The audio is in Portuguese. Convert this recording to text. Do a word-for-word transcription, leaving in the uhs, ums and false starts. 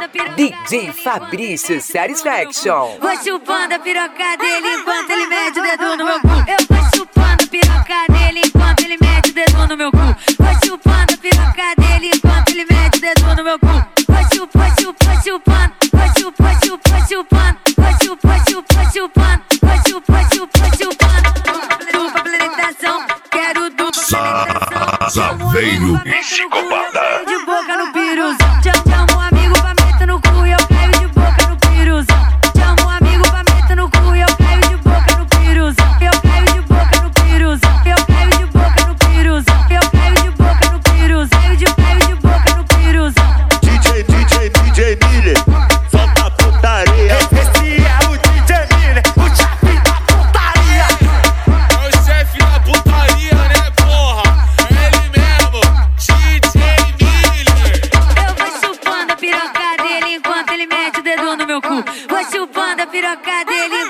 D J Fabrício Satisfaction. Vou chupando a piroca dele enquanto ele mete o dedo no meu cu. Eu vou chupando a piroca dele enquanto ele mete o dedo no meu cu. Vou chupando a piroca dele enquanto ele mete o dedo no meu cu. Vou chupando, chupando, chupando, vou chupando, chupando, chupando, vou chupando, chupando, chupando, vou chupando, chupando, chupando. Dupla penetração, quero dupla penetração. Zaveiro psicopata. De boca no piruzão. Chama um amigo pra meter no cu e eu caio de boca no piruzão. Chama um amigo pra meter no cu e eu caio de boca no piruzão. Eu caio de boca no piruzão. Eu caio de boca no piruzão. Eu caio de boca no piruzão. Eu de caio de boca no piruzão. D J, D J, D J Miller, solta a putaria. Esse é o D J Miller, o chefe da putaria. É o chefe da putaria, né, porra? É ele mesmo, D J Miller. Eu vou chupando a piroca dele enquanto ele mete o dedo no meu cu. Vou chupando a piroca dele